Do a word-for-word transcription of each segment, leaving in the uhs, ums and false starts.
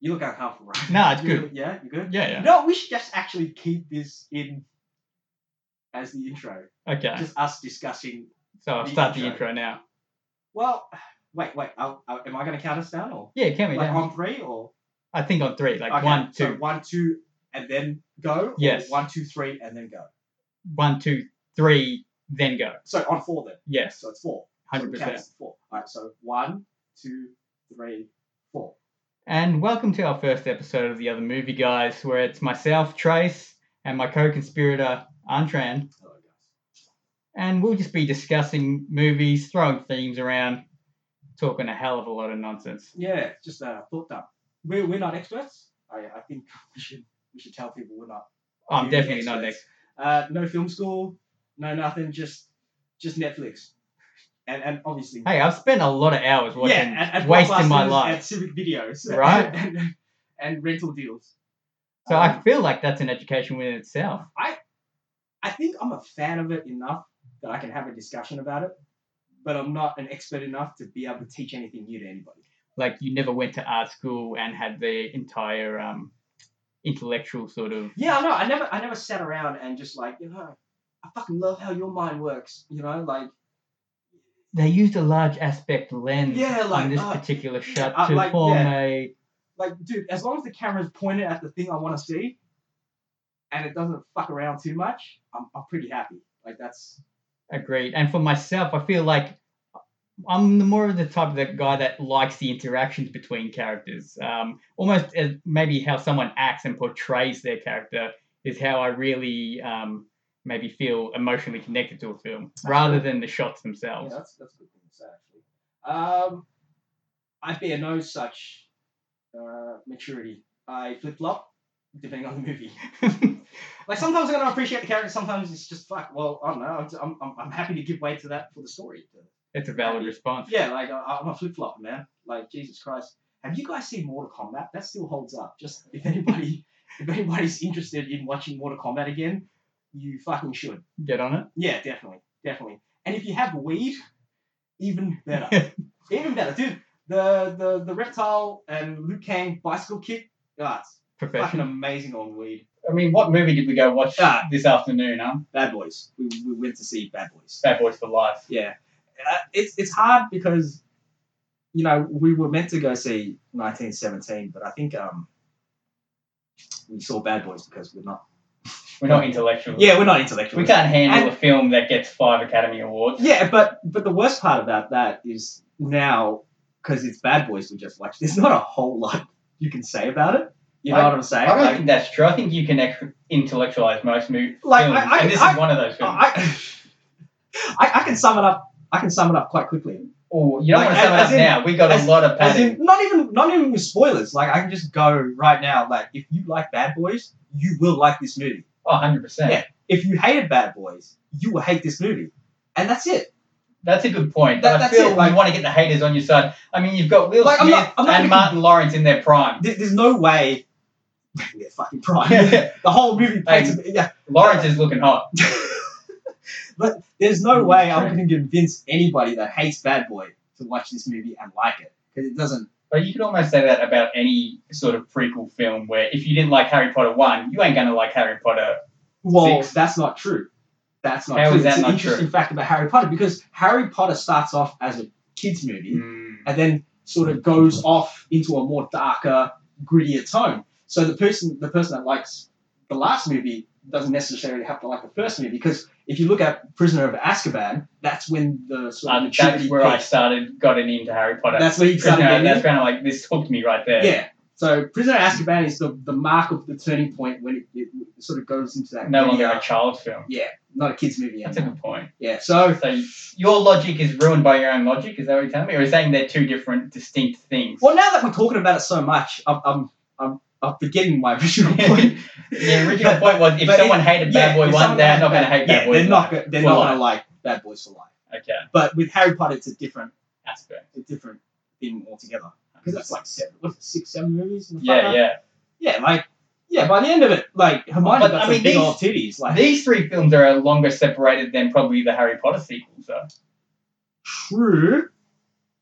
You look uncomfortable, right? No, it's You- good. Yeah, you good? Yeah, yeah. No, we should just actually keep this in as the intro. Okay. Just us discussing. So I'll the start the intro. intro now. Well, wait, wait. I'll, I'll, am I going to count us down or Yeah, count me like down. on three or? I think on three, like Okay, one, so two, one, two, and then go. Yes. Or one, two, three, and then go. one, two, three, then go. So on four then. Yes, So it's four. hundred So we count percent. as four. All right. So one, two, three, four. And welcome to our first episode of The Other Movie Guys, where it's myself, Trace, and my co-conspirator, Antran. Hello, guys. And we'll just be discussing movies, throwing themes around, talking a hell of a lot of nonsense. Yeah, just uh, thought that we're we're not experts. I, I think we should we should tell people we're not. I'm movie definitely not experts. next. Uh, no film school, no nothing, just just Netflix, and and obviously. Hey, I've spent a lot of hours watching, yeah, and, and wasting my Blockbusters life. and civic videos, Right. and, and, and rental deals. So Um, I feel like that's an education within itself. I think I'm a fan of it enough that I can have a discussion about it, but I'm not an expert enough to be able to teach anything new to anybody. Like you never went to art school and had the entire um, intellectual sort of. Yeah, I know. I never, I never sat around and just like, you know, I fucking love how your mind works. You know, like. They used a large aspect lens Yeah, like, on this uh, particular shot uh, to like, form yeah. a. Like, dude, as long as the camera's pointed at the thing I want to see, and it doesn't fuck around too much, I'm, I'm pretty happy. Like that's. Agreed. And for myself, I feel like I'm the more of the type of the guy that likes the interactions between characters. Um, almost as maybe how someone acts and portrays their character is how I really um, maybe feel emotionally connected to a film, That's rather cool. than the shots Yeah, themselves. that's that's a good thing to say actually. Um, I bear no such uh, maturity. I flip flop depending on the movie. Like sometimes I'm gonna appreciate the character, sometimes it's just fuck. Well, I don't know. I'm I'm, I'm happy to give way to that for the story. It's a valid Happy. response. Yeah, like I, I'm a flip flop man. Like Jesus Christ, have you guys seen Mortal Kombat? That still holds up. Just if anybody if anybody's interested in watching Mortal Kombat again, you fucking should. Get on it. Yeah, definitely, definitely. And if you have weed, even better, even better, dude. The the the reptile and Liu Kang bicycle kick, oh, it's fucking Professional. amazing on weed. I mean, what movie did we go watch Ah. this afternoon, huh? Bad Boys. We, we went to see Bad Boys. Bad Boys for Life. Yeah, uh, it's it's hard because, you know, we were meant to go see nineteen seventeen, but I think um we saw Bad Boys because we're not. We're not intellectual. Yeah, we're not intellectual. We can't handle And- a film that gets five Academy Awards. Yeah, but but the worst part about that is now because it's Bad Boys we just watched. There's not a whole lot you can say about it. You know I- what I'm saying? I don't Like- think that's true. I think you can ex- intellectualize most movies, Like, films, I- I- and this I- is one of those films. I, I I can sum it up. I can sum it up quite quickly. oh, you don't like, want to sum it as up in- now. We got as- a lot of As padding. in, not even not even with spoilers. Like I can just go right now. Like if you like Bad Boys, you will like this movie. Oh, one hundred percent. Yeah. If you hated Bad Boys, you will hate this movie, and that's it. That's a good point. That- But I that's feel it, like- you want to get the haters on your side. I mean, you've got Will Like, I'm Smith not- I'm not and gonna- Martin Lawrence in their prime. There- There's no way. Yeah, fucking prime. The whole movie paints. a- Yeah, Lawrence is looking hot. but there's no way I'm True. going to convince anybody that hates Bad Boy to watch this movie and like it because it doesn't. But you could almost say that about any sort of prequel film where if you didn't like Harry Potter one, you ain't going to like Harry Potter. Well, Six. that's not true. That's not How true. is that it's an not interesting true? fact about Harry Potter because Harry Potter starts off as a kids movie Mm. and then sort of goes off into a more darker, grittier tone. So the person, the person that likes the last movie doesn't necessarily have to like the first movie because if you look at Prisoner of Azkaban, that's when the sort of Um, maturity that's where I peaks. started, got it into Harry Potter. That's where you started Prisoner- getting That's in? kind of like, this hooked me right there. Yeah. So Prisoner of Azkaban is the, the mark of the turning point when it, it sort of goes into that. No longer grittier- a child's film. Yeah, not a kids movie That's a anymore. good point. Yeah. So So your logic is ruined by your own logic, is that what you're telling me? Or are you saying they're two different, distinct things? well, now that we're talking about it so much, I'm I'm I'm, I'm forgetting my original point. The original point was if But someone it- hated yeah, Bad Boy if one, someone they're hated not going to Bad- hate yeah, Bad Boy they're not one. go- they're For not life. going to like Bad Boys for life. Okay, But with Harry Potter, it's a different aspect. a different thing altogether. Because that's like seven, what's it, six, seven movies? in the Yeah, fucker? yeah. Yeah, like yeah. By the end of it, like Hermione But, got I some mean, big these- old titties. Like These three films are longer separated than probably the Harry Potter sequels, though. true.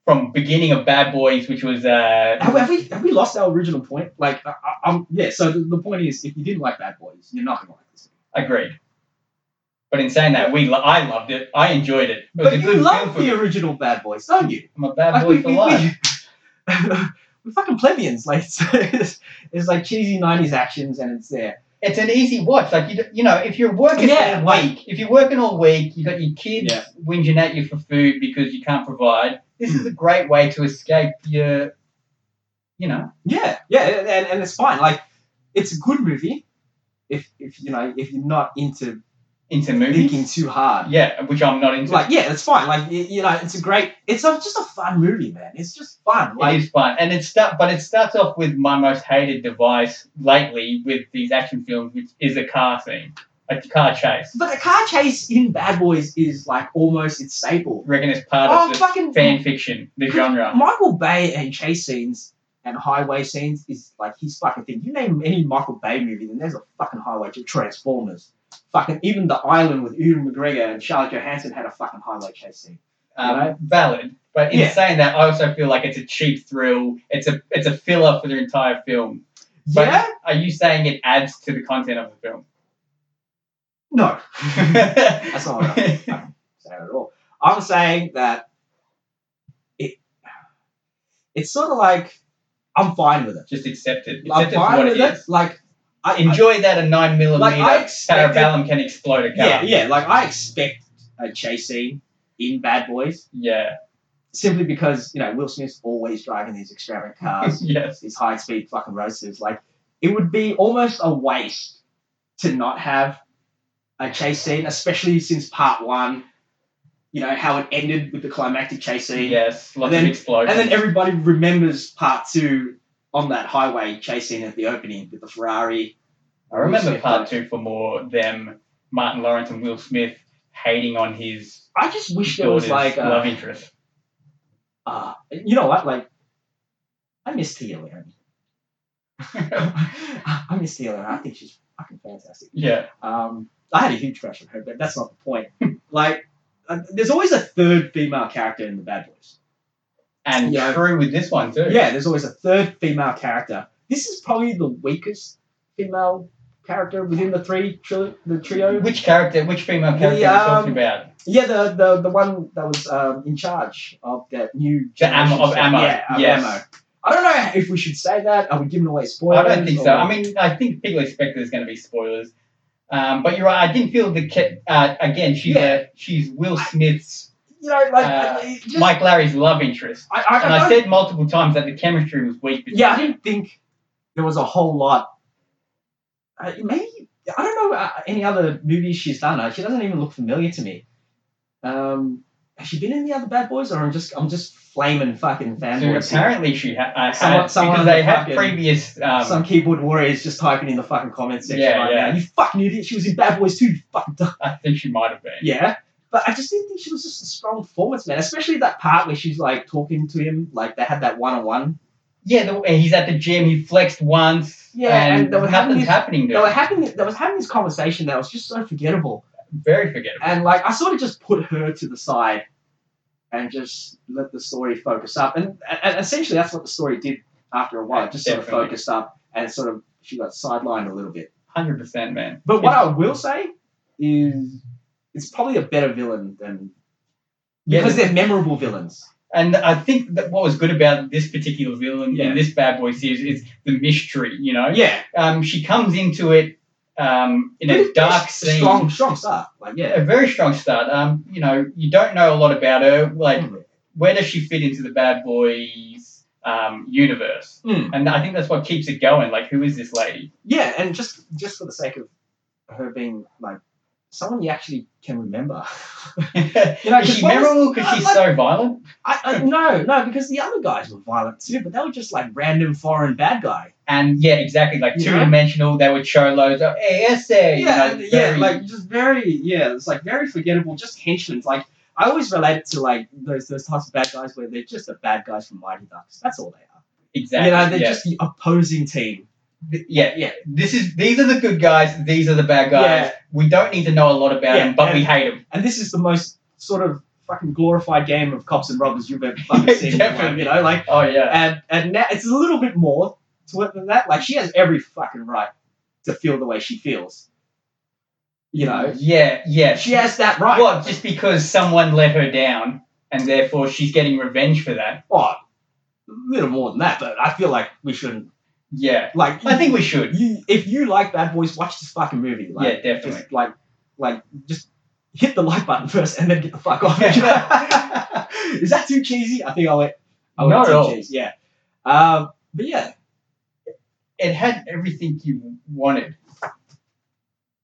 from beginning of Bad Boys, which was uh, Have, have we have we lost our original point? Like, I, I, um, yeah. So the, the point is, if you didn't like Bad Boys, you're not gonna like this. agreed. But in saying that, we lo- I loved it. I enjoyed it. It was But a you good love film for the me. original Bad Boys, don't you? I'm a bad Like, boy we, for we, life. we, we're fucking plebeians. Like, it's, it's like cheesy nineties actions, and it's there. It's an easy watch. Like you, you know, if you're working Yeah, all like- week, if you're working all week, you got your kids Yeah. whinging at you for food because you can't provide. This is a great way to escape your, you know. Yeah, yeah, and, and it's fine. Like, it's a good movie. If if you know if you're not into Into movies. thinking too hard. Yeah, which I'm not into. Like, yeah, it's fine. Like, you, you know, it's a great. It's a, just a fun movie, man. It's just fun. Like, it is fun, and it start, but it starts off with my most hated device lately with these action films, which is a car scene, like the car chase. but a car chase in Bad Boys is like almost its staple. I reckon it's part Oh, of the fucking fan fiction, the genre. Michael Bay and chase scenes and highway scenes is like his fucking thing. You name any Michael Bay movie, then there's a fucking highway to Transformers. Fucking even The Island with Ewan McGregor and Charlotte Johansson had a fucking highway chase scene. Um, Right. Valid, but in Yeah. saying that, I also feel like it's a cheap thrill. It's a it's a filler for the entire film. But Yeah? are you saying it adds to the content of the film? No. That's That's not what I'm saying at all. I'm saying that it it's sort of like I'm fine with it. Just accept it. I'm Accept it for fine what with it it. is. Like I Enjoy that a nine millimeter Like, I expected- Parabellum can explode a car. Yeah, yeah. Like I expect a chase scene in Bad Boys Yeah. simply because you know Will Smith's always driving these extravagant cars, Yes. these high speed fucking roadsters. Like it would be almost a waste to not have a chase scene, especially since part one. You know how it ended with the climactic chase scene. Yes. Lots And then- of explosions. And then everybody remembers part two on that highway chase scene at the opening with the Ferrari. I remember Smith, part like- two for more them, Martin Lawrence and Will Smith hating on his I just wish there was daughter's like love a, interest. uh, you know what? Like, I miss Tia Leone. I miss Tia Leone. I think she's fucking fantastic. Yeah. Um, I had a huge crush on her, but that's not the point. Like, uh, there's always a third female character in the Bad Boys. And Yeah. true with this one too. Yeah, there's always a third female character. This is probably the weakest female character within the three tri- the trio. Which character, which female The, character are we um, talking about? Yeah, the the, the one that was um, in charge of that new The ammo, generation of stuff. ammo. Yeah, of yes. ammo. I don't know if we should say that. Are we giving away spoilers? I don't think so. or- I mean, I think people expect there's going to be spoilers. Um, but you're right. I didn't feel the ca- uh, again. She's Yeah. a, she's Will Smith's, you know, like uh, it just, Mike Larry's love interest. I, I, And I, I don't- said multiple times that the chemistry was weak. between yeah, I them. didn't think there was a whole lot. Uh, maybe I don't know uh, any other movies she's done. Uh, She doesn't even look familiar to me. Um, has she been in the other Bad Boys, or I'm just I'm just flaming fucking So fanboys? here? apparently she ha- uh, Someone- had, someone because on they the had fucking- previous. Um, Some keyboard warrior is just typing in the fucking comment section Yeah, right yeah. now. You fucking idiot! She was in Bad Boys too. You fucking dumb. I think she might have been. Yeah, but I just didn't think she was just a strong performance, man. Especially that part where she's like talking to him, like they had that one on one. Yeah, the, he's at the gym. He flexed once. Yeah, and, and they were having nothing's this- happening They there. were having they was having this conversation that was just so forgettable, Very forgettable. and like I sort of just put her to the side and just let the story focus up, and, and essentially that's what the story did after a while. It just sort of Definitely. focused up, and sort of she got sidelined a little bit. Hundred percent, man. But what I will say is, it's probably a better villain than Yeah, because the- they're memorable villains. And I think that what was good about this particular villain Yeah. in this Bad Boy series is the mystery. You know, Yeah, um, she comes into it um, in a Pretty- dark pretty scene. strong, strong start. Like yeah, A very strong start. Um, you know, you don't know a lot about her. Like, Mm. where does she fit into the Bad Boys um, universe? Mm. And I think that's what keeps it going. Like, who is this lady? yeah, and just just for the sake of her being like someone you actually can remember. You know, is 'cause she what was- memorable because she's like- so violent? I, I no, no, because the other guys were violent too, but they were just like random foreign bad guy. And yeah, exactly. Like You two dimensional. They were cholos. Oh, hey, essay. Yeah, you know, yeah, very- like just very, yeah, it's like very forgettable, just henchmen. Like I always relate it to like those those types of bad guys where they're just the bad guys from Mighty Ducks. That's all they are. exactly. You know, they're yeah. just the opposing team. Th- yeah, yeah. This is these are the good guys. These are the bad guys. Yeah. We don't need to know a lot about Yeah, them, but we and- hate them. And this is the most sort of fucking glorified game of cops and robbers you've ever fucking seen in your life, Definitely. you know, like, Oh yeah. and and now it's a little bit more to it than that. Like, she has every fucking right to feel the way she feels. You know, Yeah, yeah. she has that right. What? Just because someone let her down, and therefore she's getting revenge for that? Oh, a little more than that, but I feel like we shouldn't. Yeah. Like, I think we should. You, if you like Bad Boys, watch this fucking movie. Like, Yeah, definitely. Just, like, like, just hit the like button first, and then get the fuck off. You know? Is that too cheesy? I think I went. I went Not too at all. cheesy. Yeah. Um, but yeah, It had everything you wanted.